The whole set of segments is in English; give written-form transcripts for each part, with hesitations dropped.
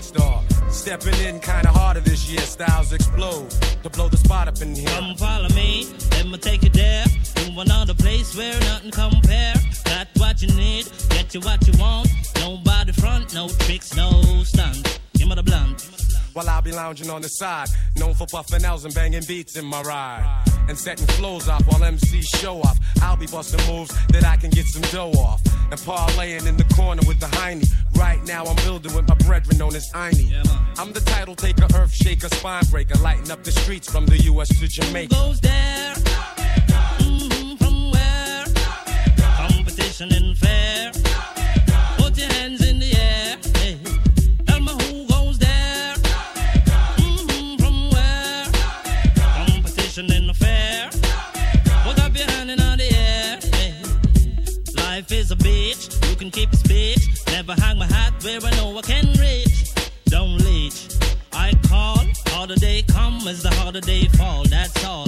star. Stepping in kinda harder this year, styles explode to blow the spot up in here. Come follow me, let me take you there. To another place where nothing compare. Got what you need, get you what you want. Nobody front, no tricks, no stunts. Give me the blunt. While I'll be lounging on the side, known for puffing L's and banging beats in my ride. And setting flows off while MCs show off. I'll be busting moves that I can get some dough off. And parlaying in the corner with the hiney. Right now I'm building with my brethren known as Einie. I'm the title taker, earth shaker, spine breaker. Lighting up the streets from the US to Jamaica. Who goes there? From where? Competition isn't fair. Put your hands in the air. Hey. Tell me who goes there? From where? Competition isn't fair. Put up your hand in the air. Hey. Life is a bitch. You can keep a speech. Never hang my hat where I know I can reach. Don't leech. I call. Harder day come as the harder day fall. That's all.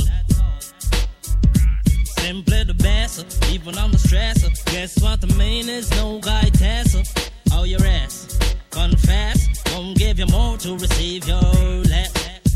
Simply the best, even on the stressor. Guess what the main is? No guy Tessa. Oh, your ass. Confess. Won't give you more to receive your less.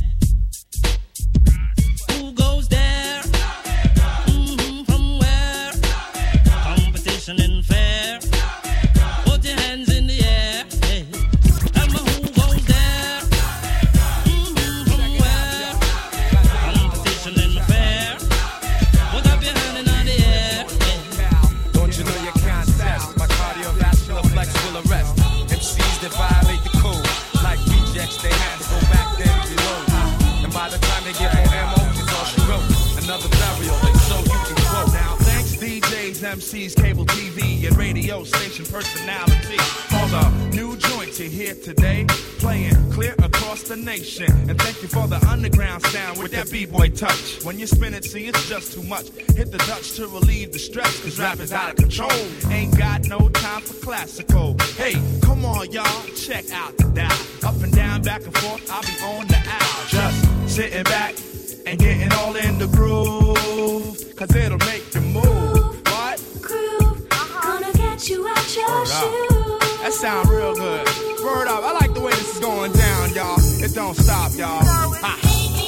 Who goes there? From where? Competition isn't fair. Put your hands in the air. Hey. Tell me who goes there? From where? Competition isn't fair. Put up your hand in the air. Hey. Don't you know you can't test? My cardiovascular flex will arrest MCs that violate the code. Like rejects, they have to go back then and reload. And by the time they get more ammo, it's all she wrote. Another burial, and so you can quote. Now, thanks DJs, MCs, cable TV, and radio station personality. For the new joint you hear today, playing clear across the nation. And thank you for the underground sound with that B-boy touch. When you spin it, see, it's just too much. Hit the Dutch to relieve the stress, cause rap is out of control. Ain't got no time for classical. Hey, come on, y'all, check out the dial. Up and down, back and forth, I'll be on the owl. Just sitting back and getting all in the groove, cause it'll make you move. What? Groove, gonna get you out your shoes. That sound real good. Word up, I like the way this is going down, y'all. It don't stop, y'all. Ha.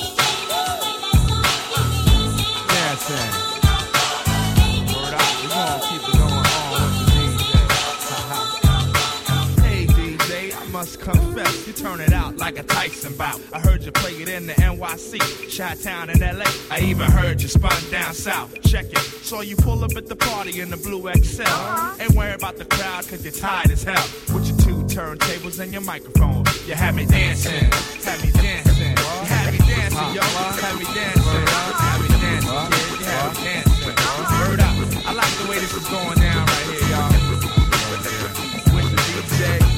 Dancing. Word up, we gonna keep it going on with the DJ. Hey DJ, I must confess, you turn it out like a Tyson bout. I heard you play it in the NYC, Chi-Town and LA. I even heard you spun down south. Check it, saw you pull up at the party in the blue XL. Ain't worry about the crowd cause you're tired as hell. With your two turntables and your microphone, you had me dancing, had me dancing, you had me dancing, yo, had me dancing, had me dancing, yeah, you had me dancing. Word up, I like the way this is going down right here, y'all. With the DJ.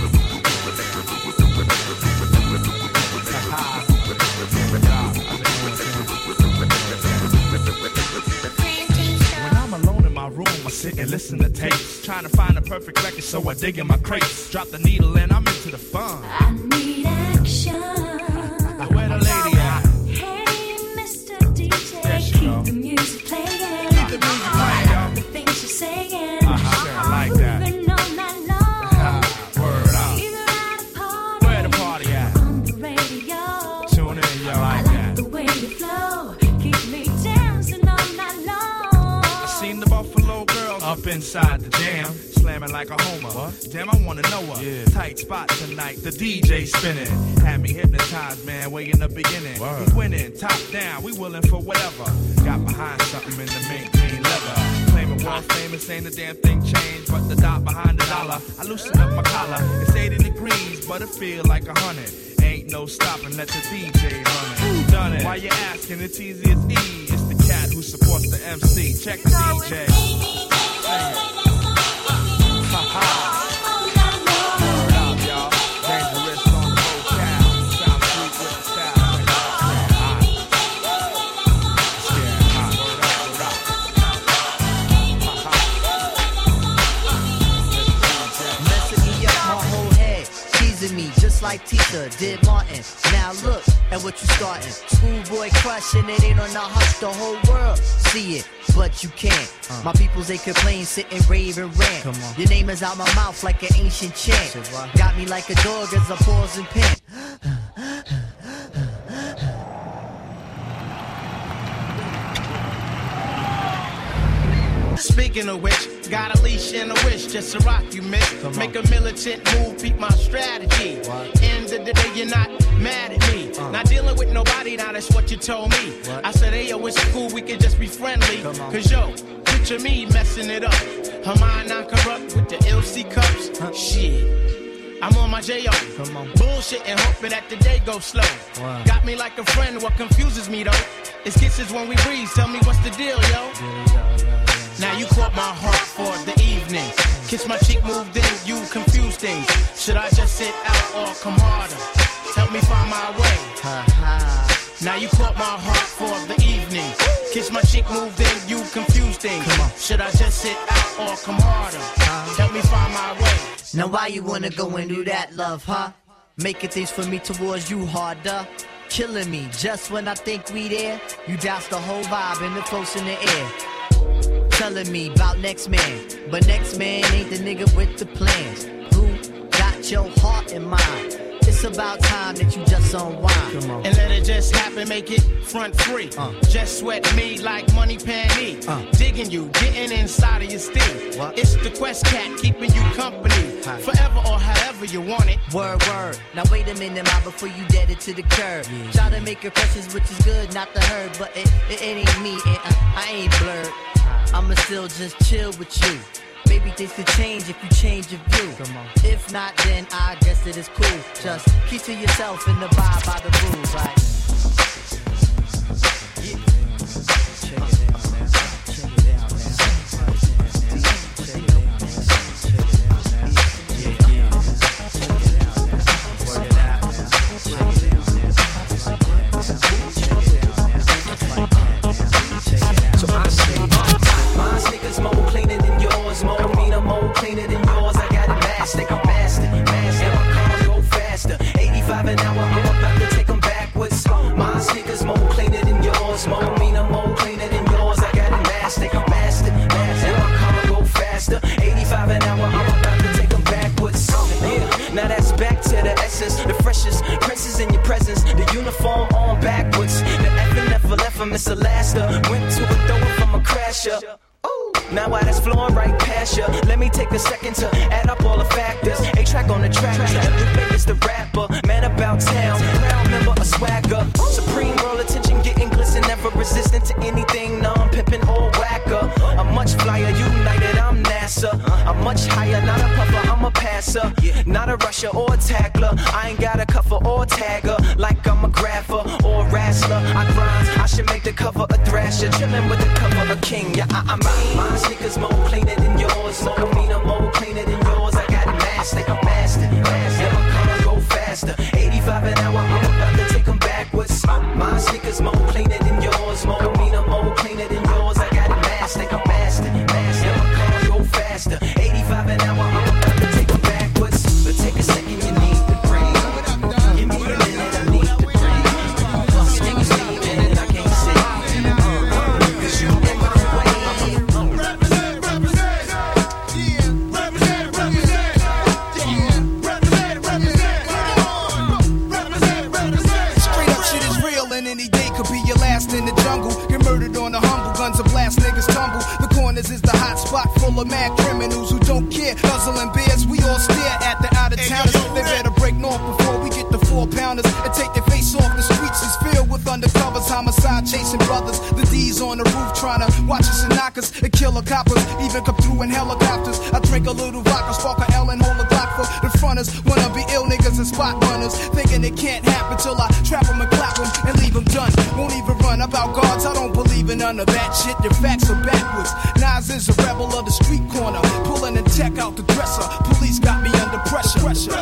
When I'm alone in my room, I sit and listen to tapes, trying to find the perfect record, so I dig in my crates. Drop the needle and I'm into the fun. I need action. Where the lady at? Hey, Mr. DJ, keep the music playing. Keep the music playing, y'all. The things you're saying. I like that. Moving all night long. Word up. Either at a party, Where the party at? on the radio. Tune in, y'all. I Like like that. the way you flow. Keep me dancing all night long. I seen the Buffalo girls up inside the jam, slamming like a homer. Damn, I wanna know her. Yeah. Tight spot tonight, the DJ spinning. Had me hypnotized, man, way in the beginning. Word. We winning, top down, we willing for whatever. Got behind something in the mint green leather. Claiming world famous, ain't a damn thing changed, but the dot behind the dollar. I loosen up my collar, it's 80 degrees, but it feel like 100. Ain't no stopping, let the DJ run it. Who done it? Why you asking? It's easy as E. It's the cat who supports the MC. Check the DJ. Ha ha. Word up, y'all. Dangerous on the hotel. South Street with the style. Scared hot. Word up, word up. Ha ha. Messing me up my whole head. She's teasing me just like Tisha did Martin. Now look at what you starting. Schoolboy crush and it ain't on the hush. The whole world see it, but you can't. My peoples, they complain, sit and rave and rant. Your name is out my mouth like an ancient chant. Got me like a dog as I pause and pant. Speaking of which, got a leash and a wish just to rock you, miss. Make a militant move, beat my strategy. End of the day, you're not mad at me. Not dealing with nobody, now that's what you told me. I said, hey, yo, it's cool, we can just be friendly. Cause yo, picture me messing it up. Her mind not corrupt with the LC cups. Shit. I'm on my J.O. Bullshit and hoping that the day goes slow. Got me like a friend, what confuses me though is kisses when we breathe. Tell me what's the deal, yo? Now you caught my heart for the evening. Kiss my cheek, moved in, you confuse things. Should I just sit out or come harder? Help me find my way. Now you caught my heart for the evening. Kiss my cheek, moved in, you confuse things. Should I just sit out or come harder? Help me find my way. Now why you wanna go and do that, love, huh? Making things for me towards you harder. Killing me just when I think we there. You douse the whole vibe and the close in the air. Telling me about next man, but next man ain't the nigga with the plans. Who got your heart in mind? It's about time that you just unwind. And let it just happen, make it front free. Just sweat me like money panty. Digging you, getting inside of your steam. It's the Quest Cat keeping you company. Forever or however you want it. Word, word. Now wait a minute, ma, before you dead it to the curb. Try to make impressions, which is good, not the herd. But it ain't me, and I ain't blurred. I'ma still just chill with you. Maybe things could change if you change your view. If not, then I guess it is cool. Just keep to yourself and abide by the rules, right? Check it out now. Check it out now. Check it out now. Check it out now. Check it out now. Check it out now. Work it out now. Check it out now. Like that now. Check it out now. Like that now. Check it out. So I say. My sneakers more cleaner than yours, more meaner, more cleaner than yours. I got it mastered, and my cars go faster. 85 an hour, I'm about to take them backwards. My sneakers more cleaner than yours, more meaner, more cleaner than yours. I got it mastered, and my cars go faster. 85 an hour, I'm about to take them backwards. Yeah, now that's back to the essence, the freshest princes in your presence. The uniform on backwards, the effing never left from Miss Alaska. Went to a thrower from a crasher. Now why that's flowing right past ya. Let me take a second to add up all the factors. A-Track on the track, and Lupe is the rapper. Man about town, proud member of swagger. Supreme world attention, getting glisten, never resistant to anything. No, I'm pimping or whacker. I'm much flyer, united, I'm NASA. I'm much higher, not a puffer, I'm a passer. Not a rusher or a tackler. I ain't got a cover or tagger. Like I'm a grapher or a wrestler. I grind, I should make the cover a thrasher. Chillin' with the cover a king, yeah, I mean. My sneakers more cleaner than yours, more meaner, more cleaner than yours. I got it mastered, and my cars go faster. 85 an hour, I'm about to take them backwards. My sneakers more cleaner than yours, more meaner, more cleaner than yours. I got it mastered, and my cars go faster. 85 an hour, I'm about to take them backwards. But take a second, you need to breathe. Give me a minute, I need to breathe. Niggas leaving and I can't sit. 'Cause you in my way. In the jungle, get murdered on the humble, guns a blast, niggas tumble. The corners is the hot spot full of mad criminals who don't care. Guzzling beers, we all stare at the out of towners. They better break north before we get the 4-pounders and take their face off. The streets is filled with undercovers, homicide chasing brothers. The D's on the roof trying to watch us and knock us and kill the coppers. Even come through in helicopters. I drink a little vodka, spark a L and hold a Glock for the fronters. Wanna be ill niggas and spot runners, thinking it can't happen till I trap them and clap them and leave them done. Won't even run about guards, I don't believe in none of that shit. Your facts are backwards. Nas is a rebel of the street corner, pulling the tech out the dresser. Police got me under pressure.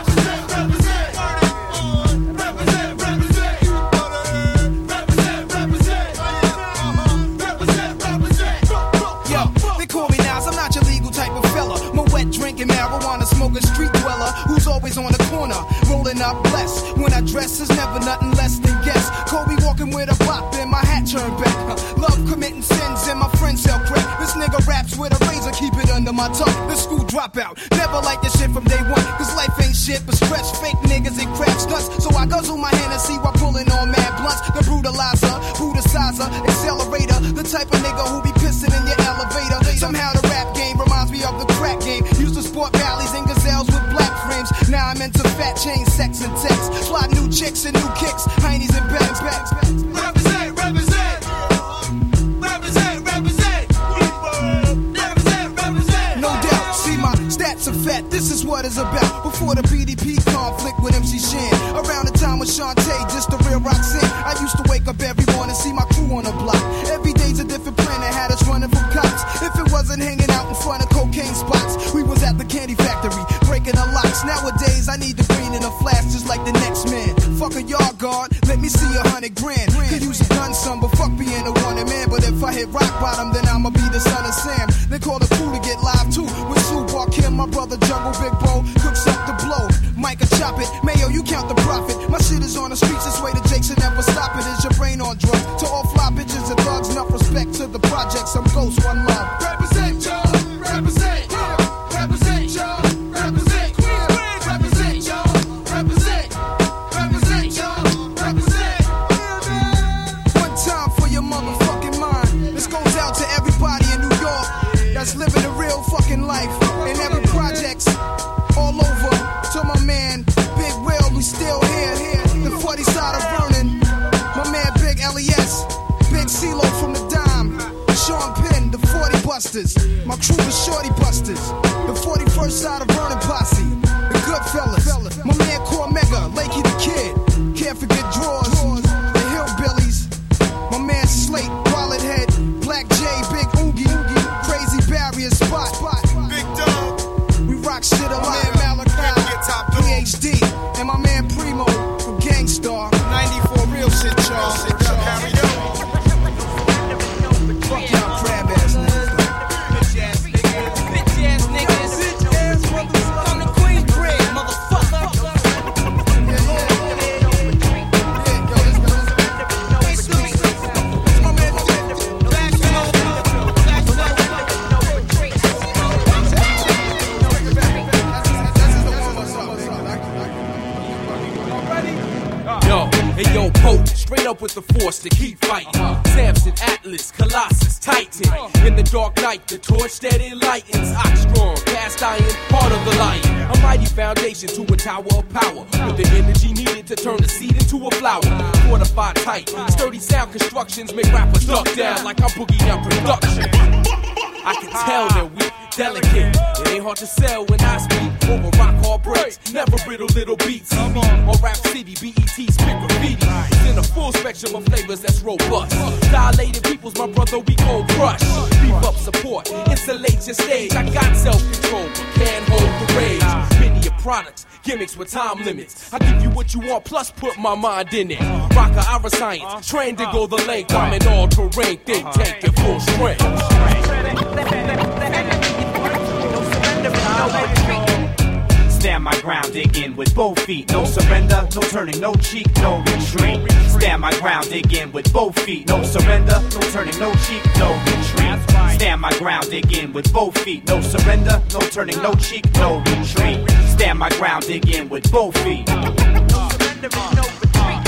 Yo, they call me Nas, I'm not your legal type of fella. My wet drinking, marijuana smoking street dweller who's always on the corner, rolling up blessed. When I dress is never nothing less than guess. Kobe walking with a bop and my hat turned back. Love committing sins and my friends sell crack. This nigga raps with a razor, keep it under my tongue. The school dropout, never like this shit from day one. Cause life ain't shit but stretch fake niggas and crap stunts. So I guzzle my Hennessy while pulling on mad blunts. The brutalizer, brutalizer, accelerator. The type of nigga who be pissing in your elevator. Somehow the rap game reminds me of the crack game. Used to sport valleys and gazelles with black frames. Now I'm into fat chain, sex and text. Fly new chicks and new kicks, heinies and bags. Represent, represent. Represent, represent. Represent, represent. No doubt, see my stats are fat, this is what it's about. Before the BDP conflict with MC Shan. Around the time with Shantae, just the real Roxanne. I used to wake up every morning, see my crew on the block. Every day's a different plan that had us running from cops. If it wasn't hanging out in front of cocaine spots, we was at the candy factory, breaking the locks. Nowadays, I need the green in a flash just like the next man. Fuck a yard guard, let me see 100 grand. Could use a gun, son, but fuck being a wanted man. But if I hit rock bottom, then I'ma be the son of Sam. They call the crew to get live too. With Sue Kim, my brother Jungle Big Bo, cooks up the blow. Micah chop it, Mayo, you count the profit. My shit is on the streets, this way the Jakes will never stop it. Is your brain on drugs? To all fly bitches and thugs, enough respect to the projects. I'm Ghost, one love. Represent, y'all. Represent. Represent, y'all. Represent. Queens, represent, y'all. Represent. Represent, y'all. Represent. One time for your motherfucking mind. This goes out to everybody in New York that's living a real fucking life. In every projects, all over. To my man, Big Will, who's still here. The 40 side of Vernon. My man, Big LES. Big CeeLo from the Dime. Sean Penn, the 40 Busters. My crew, the Shorty Busters. The 41st side of Vernon Posse. The Goodfellas. My man, Cormega, Lakey the Kid. Can't forget Drawers. The Hillbillies. My man, Slate, Wallet Head. Black J, Big Oogie. Crazy Barrier Spot. Big Dog. We rock shit a lot. PhD. And my man Primo from Gangstar. 94 real shit, y'all. Fuck y'all crab ass niggas. Bitch ass niggas. On the Queensbridge, motherfucker. Hey yo, Pope, straight up with the force to keep fighting. Samson, Atlas, Colossus, Titan. In the dark night, the torch that enlightens. Oxstrong, cast iron, part of the light. A mighty foundation to a tower of power. With the energy needed to turn the seed into a flower. Fortified tight, sturdy sound constructions make rappers duck down like I'm boogie down production. I can tell they're weak, delicate. It ain't hard to sell when I speak. Over rock hard breaks, never brittle little beats. CD or Rap City, BET, spit graffiti. It's in a full spectrum of flavors that's robust. Dilated peoples, my brother, we gon' crush. Beef up support, insulate your stage. I got self-control, but can't hold the rage. Many of products, gimmicks with time limits. I give you what you want, plus put my mind in it. Rocker, our science, trained to go the length. I'm in all terrain, think tank at full strength. Stand my ground, dig in with both feet. No surrender, no turning, no cheek, no retreat. Stand my ground, dig in with both feet. No surrender, no turning, no cheek, no retreat. Stand my ground, dig in with both feet. No surrender, no turning, no cheek, no retreat. Stand my ground, dig in with both feet. No surrender, no retreat.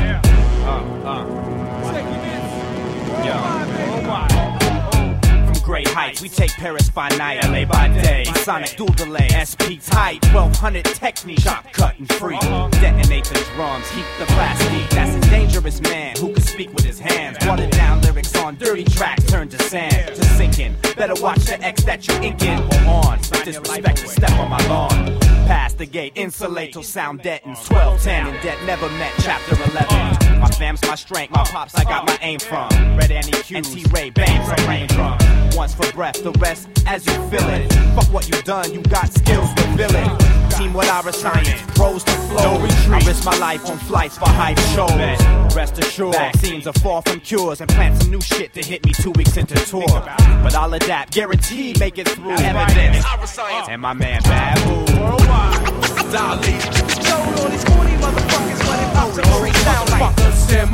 Great heights, we take Paris by night, LA by day. Sonic dual delay, SP tight, 1200 technique, chop, cut, and free. Detonate the drums, heat the plastic. That's a dangerous man who can speak with his hands. Watered down lyrics on dirty tracks, turn to sand, to sinking. Better watch the X that you inking. Or on, disrespect to step on my lawn. Past the gate, insulate till sound deadens. 1210 in debt, never met, chapter 11. My fam's my strength, my pops I got my aim from. Red Annie Q, NT-Ray, bang from rain drum. Once for breath, the rest as you feel it. Fuck what you done, you got skills to fill it. Team with our science, pros to flow. I risk my life on flights for hype shows. Rest assured, vaccines are far from cures. And plant some new shit to hit me 2 weeks into tour. But I'll adapt, guaranteed make it through. Evidence, and my man Babu. Dilated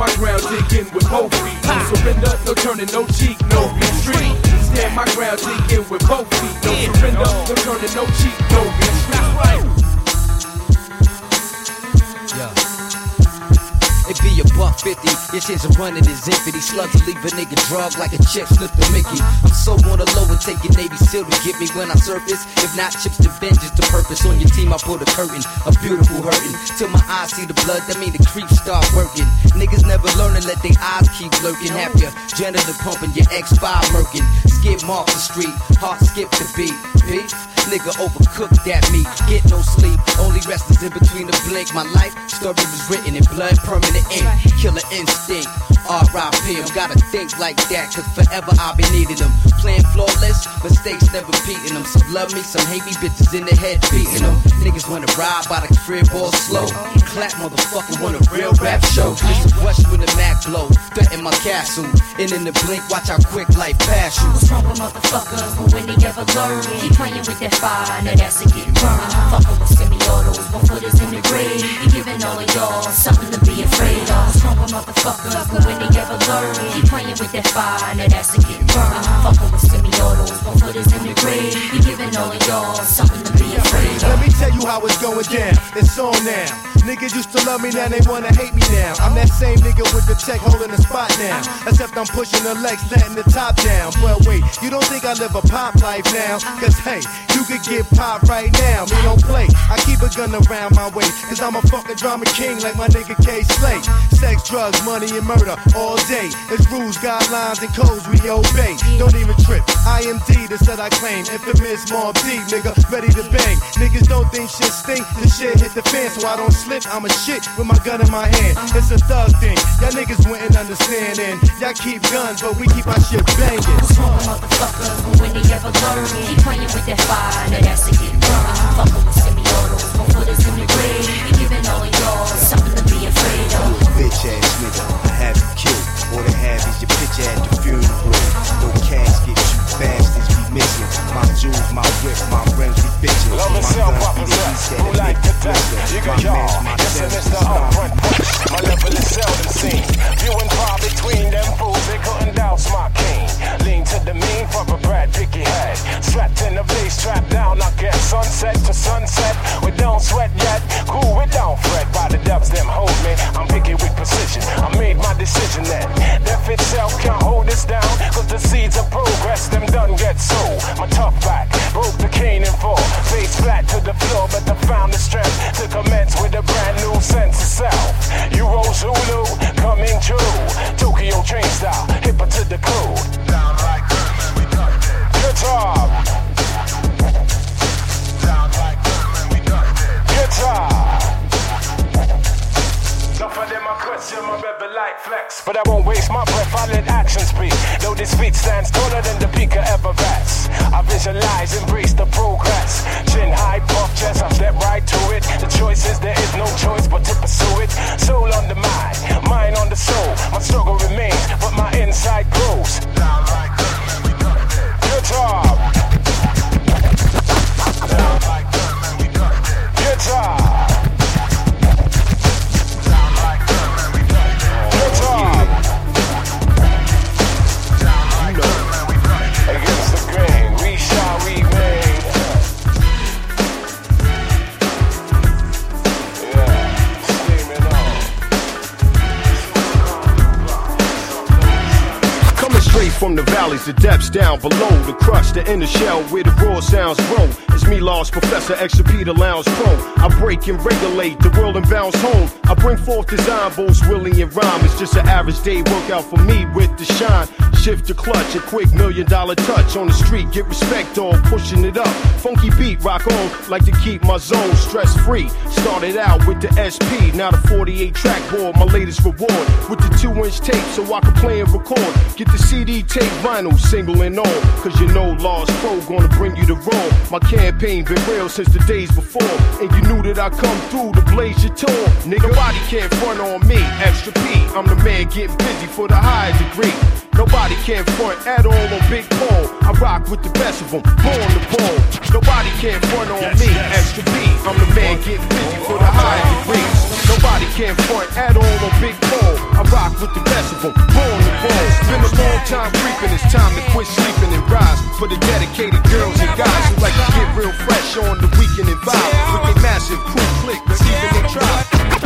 my ground, dig in with both feet. No surrender, no turning, no cheek, no retreat. Stand my ground, dig in with both feet. No surrender, no turning, no cheek, no retreat. That's right. It be $1.50, your chance of running is infinity. Slugs leave a nigga drug like a chip slip to Mickey. I'm so on the low and taking Navy SEAL to get me when I surface. If not, chips to vengeance to purpose. On your team I put a curtain, a beautiful hurting. Till my eyes see the blood, that mean the creeps start working. Niggas never learn and let their eyes keep lurking. Have your janitor pumping, your X5 murking. Skip off the street, heart skip the beat. Beef? Nigga overcooked that meat. Get no sleep, only rest is in between the blink. My life story was written in blood, permanent ink. Killer instinct, R.I.P. Gotta think like that, cause forever I'll be needing them. Playing flawless, mistakes never repeating them. Some love me, some hate me, bitches in the head beating them. Niggas wanna ride by the crib all slow. Clap motherfucker want a real rap show. It's a rush when the Mac blow, threaten my castle. And in the blink, watch how quick life pass you. What's wrong with motherfuckers, but when they ever learn? Keep playing with that fire, now that's a getting burned. Fucking with semi-autos, 1 foot is in the grave. You giving all of y'all something to be afraid of. What's wrong with motherfuckers, but when they ever learn? Keep playing with that fire, now that's a getting burned. Fucking with semi-autos, 1 foot is in the grave. You giving all of y'all something to be afraid of. Let me tell you how it's going down, it's on now. Niggas used to love me, now they wanna hate me now. I'm that same nigga with the check holding the spot now. Except I'm pushing the legs, letting the top down. Well wait, you don't think I live a pop life now? Cause hey, you could get popped right now. Me don't play, I keep a gun around my waist. Cause I'm a fucking drama king like my nigga K. Slay. Sex, drugs, money and murder all day. It's rules, guidelines and codes we obey. Don't even trip, IMD, the set I claim. Infamous Mob D, nigga, ready to bang. Niggas don't think shit stink, the shit hit the fan. So I don't slip, I'm a shit with my gun in my hand. It's a thug thing, y'all niggas wouldn't understand. And y'all keep guns, but we keep our shit banging. What's wrong with motherfuckers, but when they ever learn? Keep playing with that fire, now that's a getting burned. Fucking with semi-autos, 1 foot is in the grave. You giving all of y'all something to be afraid of. Bitch ass nigga, I have you killed. All they have is your picture at the funeral. No casket, you bastards be missing. My jewels, my whip, my rims be bitching. Love itself, opposite, who like to death. You got y'all, yes and it's the upfront push. My level is seldom seen. Few and far between them fools, they couldn't douse my king. Lean to the mean, proper Brad Picky head. Strapped in the place, strapped down, I get sunset to sunset. We don't sweat yet, cool, we don't fret. By the dubs, them hold me, I'm picky with precision. I made my decision then. Death itself can't hold us down, cause the seeds of progress, them done get sold. My tough back, broke the cane in four. Face flat to the floor, but I found the strength to commence with a brand new sense of self. You roll Zulu, coming true. Tokyo train style, hipper to the code. Sound like German, we done it. Good job. Sound like German, we done it. Good job. Enough of them I question my rebel like flex, but I won't waste my breath, I let action speak. Though this feat stands taller than the peak of ever bats. I visualize, embrace the progress. Chin high, puff chest, I step right to it. The choice is there is no choice but to pursue it. Soul on the mind on the soul. My struggle remains, but my inside grows. Sound like German, we done it. Good job. Sound like German, we done it. Good job. Against the grain, we shall remain. Yeah, steaming on. Coming straight from the valleys, the depths down below, the crust, the inner shell where the raw sounds grow. It's me, Lost Professor, Extra Peter Lounge Pro. I break and regulate the world and bounce home. I bring forth design, boast, willing and rhyme. It's just an average day workout for me with the shine. Shift the clutch, a quick $1 million touch on the street. Get respect, dog, pushing it up. Funky beat, rock on, like to keep my zone stress free. Started out with the SP, now the 48 track board, my latest reward. With the 2-inch tape, so I can play and record. Get the CD, tape, vinyl, single and all. Cause you know Lost Pro gonna bring you the raw. My campaign been real since the days before. And you knew that I come through to blaze your tour. Nigga, nobody can front on me, Extra P. I'm the man getting busy for the higher degree. Nobody can front at all on Big Paul. I rock with the best of them, born to ball. Nobody can front on me, Extra P. I'm the man getting busy for the higher degrees. Nobody can front at all on Big Paul. I rock with the best of them. Born to ball. Been a long time creeping. It's time to quit sleeping and rise for the dedicated girls and guys who like to get real fresh on the weekend and vibe with a massive crew click. Even they try.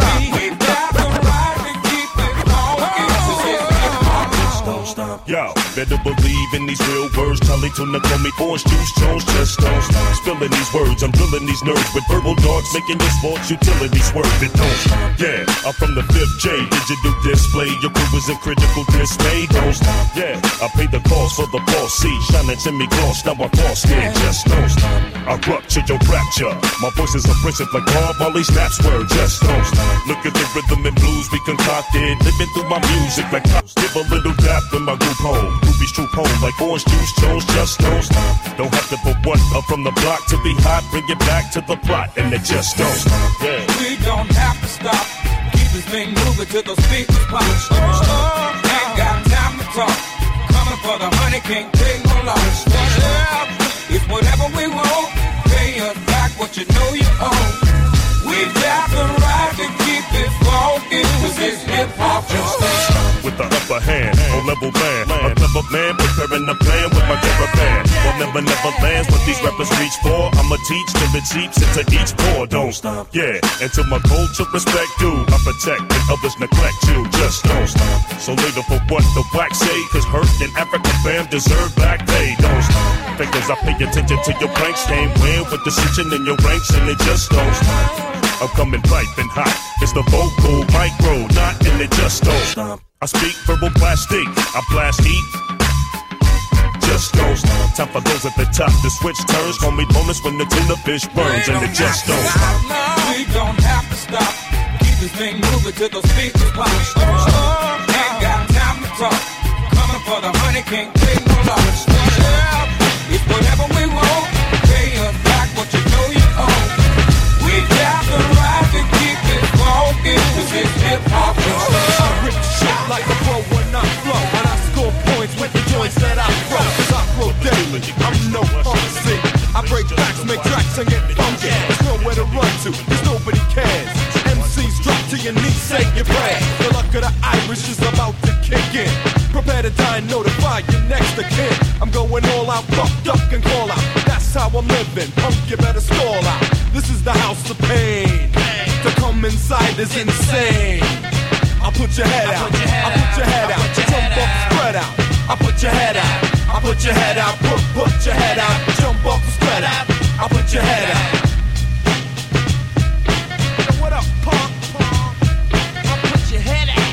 Yo, better believe in these real words. Charlie Tuna call me Orange Juice Jones, just don't stop. Spilling these words, I'm drilling these nerves with verbal darts, making your sports utility swerve. It don't stop. Yeah, I'm from the 5th J, digital display. Your crew is in critical dismay. Don't stop. Yeah, I paid the cost for the boss. See, shining to me gloss, now I fall scared. Just don't stop. I rupture your fracture. My voice is abrasive like Bob Marley snaps word. Just don't stop. Look at the rhythm and blues we concocted, living through my music like cops. Give a little dap in my group home. Ruby's true home like Orange Juice Jones, just don't stop. Don't have to put one up from the block to be hot. Bring it back to the plot, and it just don't stop. Yeah. We don't have to stop. Keep this thing moving till those speakers pop. Ain't got time to talk. Coming for the money, can't take no loss. It's whatever we want. Pay us back what you know you owe. We've got the right to keep it funky, 'cause it's hip-hop. With the upper hand, on level man, a clever man preparing a plan with my caravan. Well, never lands what these rappers reach for. I'ma teach till it seeps into each pore. Don't stop, yeah. Until my culture respect you, I protect and others neglect you. Just don't stop. So later for what the wax say? 'Cause hurt and African fam deserve back pay. Don't stop. Because I pay attention to your pranks. Can't win with the switching in your ranks, and it just don't stop. I'm coming piping hot. It's the vocal micro, not in it, just don't stop. I speak verbal plastic, I blast heat. Just don't stop. Time for those at the top. The switch turns, call me bonus when the tuna fish burns, and it just don't stop. We don't have to stop. Keep this thing moving till those speakers pop. Ain't got time to talk. Coming for the money, can't take no loss. It's whatever we want. Pay us back what you know you owe. We got the right to keep it funky, 'cause it's hip-hop. I rip shit like a pro when I flow, and I score points with the joints that I throw. 'Cause I flow daily, I'm no pharmacy. I break backs, make tracks, and get funky. There's nowhere to run to, 'cause nobody cares. MCs drop to your knees, say your prayer. The luck of the Irish is about to kick in. Prepare to die and notify your next of kin. I'm going all out, fuck, duck, and call out. That's how I'm living, punk, you better stall out. This is the house of pain. To come inside is insane. I'll put your head out, I'll put your head out, jump up, spread out. I'll put your head out, I'll put your head out, put your head out, jump up, spread out. I'll put your head out. What up, punk? I'll put your head out.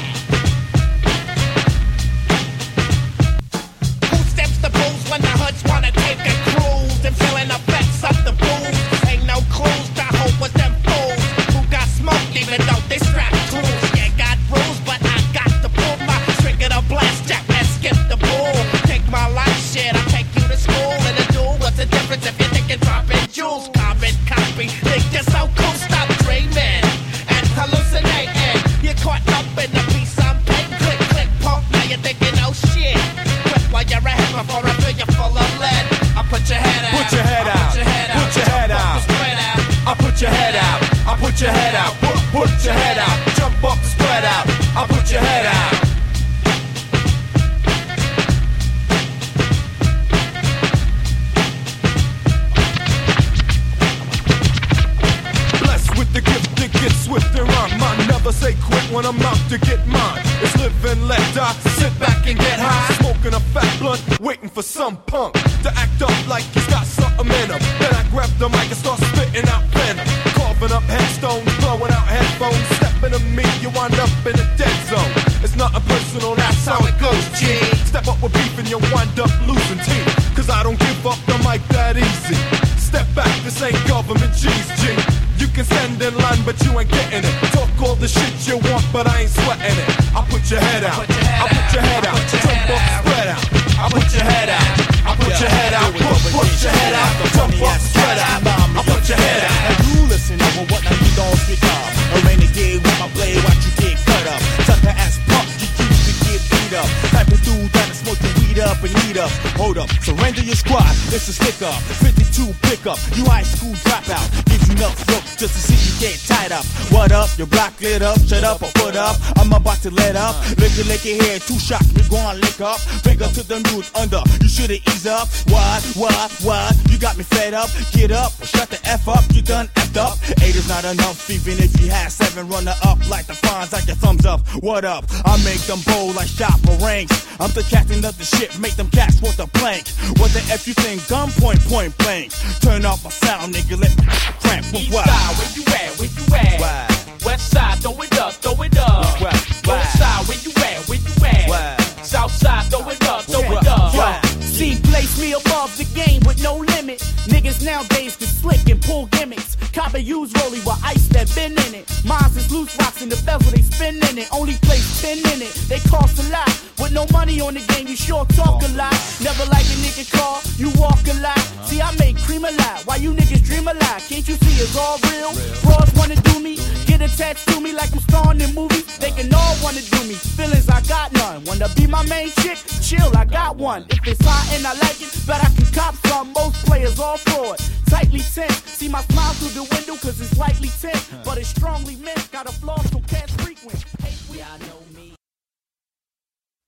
Who steps the booze when the hoods wanna take a cruise? And feeling effects of the booze. Ain't no clues to hope with them fools who got smoked even though they strapped tools. Yeah, got rules, but I got to pull my trigger to blast jack and skip the bull. Take my life shit, I'll take you to school in a duel. What's the difference if you're thinking dropping jewels? Carbon copy, think you're so cool, stop dreaming and hallucinating. You're caught up in the piece I'm painting. Click, click, pump, now you're thinking, oh shit. Quit while you're ahead before I fill you full of lead. I'll put your head out, put your head out, put your head out, put your head out. I'll put your head out, I'll put your head out, put your head out, jump up the spread out, I'll put your head out. Blessed with the gift to get swift and rhyme. I never say quit when I'm out to get mine. It's live and let die, sit back and get high. Smoking a fat blunt, waiting for some punk to act up like he's got something in him. Then I grab the mic and start spitting out venom. Carving up headstones, blowing out headphones. Stepping to me, you wind up in a dead zone. It's nothing personal, that's how it goes, G. Step up with beef and you wind up losing teeth. 'Cause I don't give up the mic that easy. Step back, this ain't government cheese, G. You can stand in line, but you ain't getting it. Talk all the shit you want, but I ain't sweating it. I'll put your head out, I'll put your head out, jump up, spread out. I'll put your head out, I'll put your head out, put your head out, jump up, spread out. I'll put your head out. And you listen over what now you don't speak up. A renegade with my blade, watch you get cut up. Tuck the ass pump, you used to get beat up. Type of dude that'll smoke your weed up and eat up. up, hold up, surrender your squad. This is stick up, 52 pickup. You high school dropout, gives you enough rope just to see you get tied up. What up? Your block lit up, shut up or put up. I'm about to let up. Lick it here, 2 shots, we gon' lick up. Finger to the news under, you shoulda ease up. What? You got me fed up. Get up or shut the F up. You done effed up. 8 is not enough, even if you had 7. Run her up like the fawns, like your thumbs up. What up? I make them bold like shop or ranks. I'm the captain of the ship, make them cats want the plank. What the F you think? Gunpoint, point blank. Turn off my sound, nigga, let me cramp. East What? side, where you at? Where you at? Why? West side, throw it up, throw it up. North side, where you at? Where you at? South side, throw it up, throw it up. See, place me above the game with no limit. Niggas nowadays can slick and pull gimmicks. Copper use rollie with ice that been in it. Mines is loose rocks in the bezel, they spin in it. Only place 10 in it, they cost a lot. With no money on the game, you sure talk a lot. Never like a nigga call, you walk a lot. See, I make cream a lot, while you niggas dream a lot. Can't you see it's all real? Broads wanna do me, get attached to me like I'm starring in movies. They can all wanna do me, feelings I got none. Wanna be my main chick? Chill, I got one. If it's hot and I like it, bet I can cop some. Most players all fraud, tightly tense. See my smile through the window cause it's lightly tense, but it's strongly meant. Got a